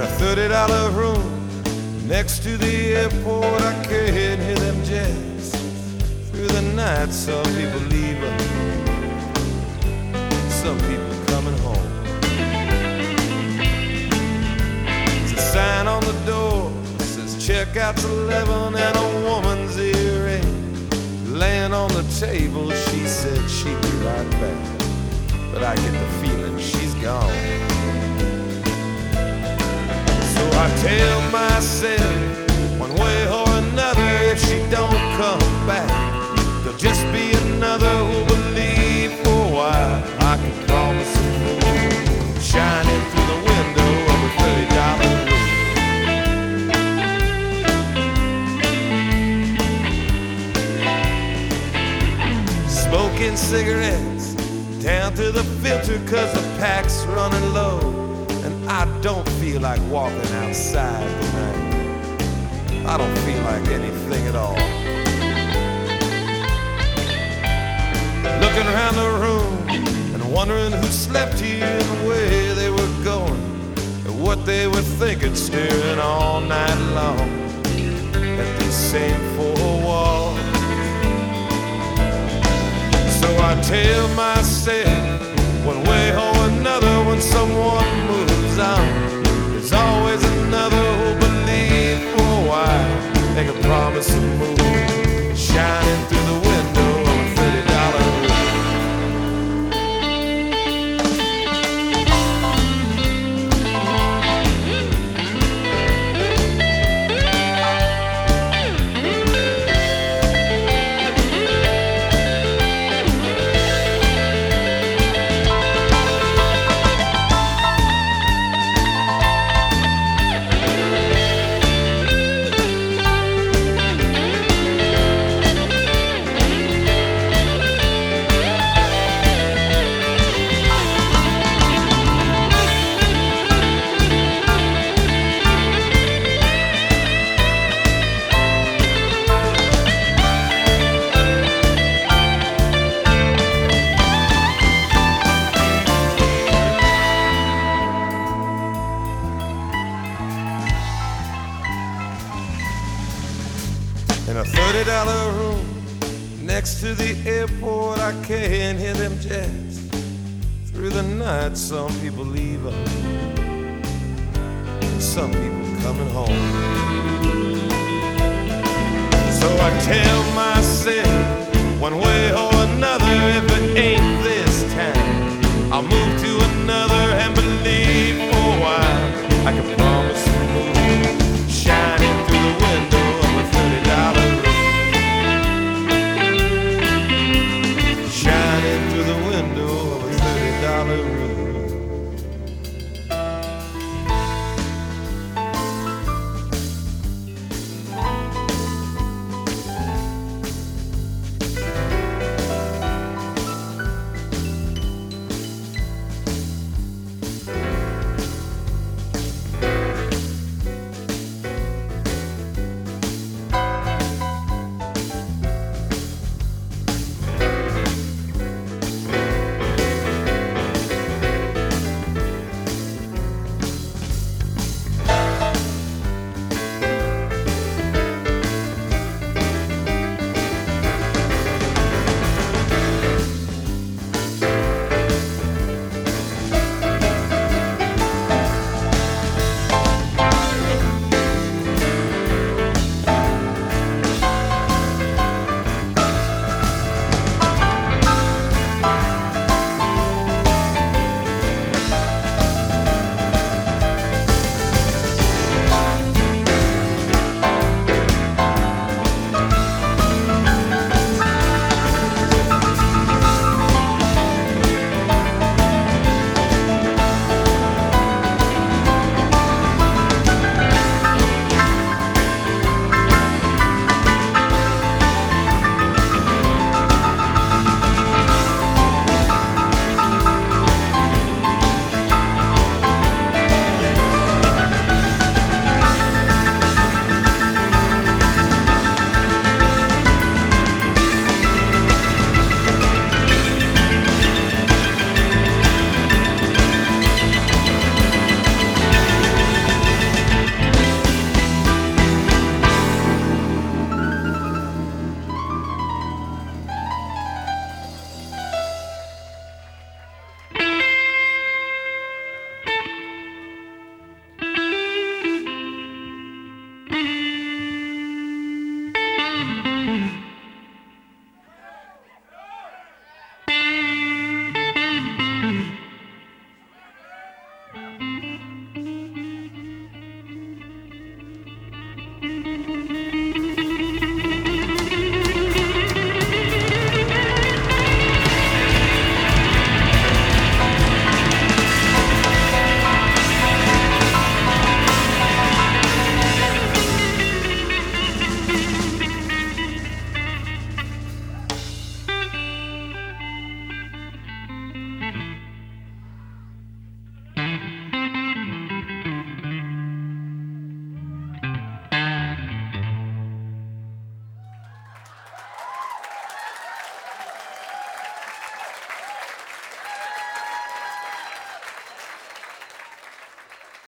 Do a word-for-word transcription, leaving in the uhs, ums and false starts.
thirty dollar room next to the airport. I can't hear them jets through the night. Some people leaving, some people coming home. There's a sign on the door that says checkout's eleven, and a woman's earring laying on the table. She said she'd be right back, but I get the feeling she's gone. So I tell myself, one way or another, if she don't come back, there'll just be another who'll believe for a while. I can promise a moon shining through the window of a thirty dollar room. Smoking cigarettes down to the filter 'cause the pack's running low, and I don't feel like walking outside tonight. I don't feel like anything at all. Looking around the room and wondering who slept here and where they were going and what they were thinking, staring all night long at these same four walls. So I tell myself, one way or another, when someone moves on, there's always another who'll believe for a while. They can promise a moon shining through the window of a thirty dollar room. In a thirty dollar room next to the airport, I can't hear them jets through the night. Some people leaving, some people coming home. So I tell myself, one way or another, if it ain't this time, I'll move to another and believe for a while. I can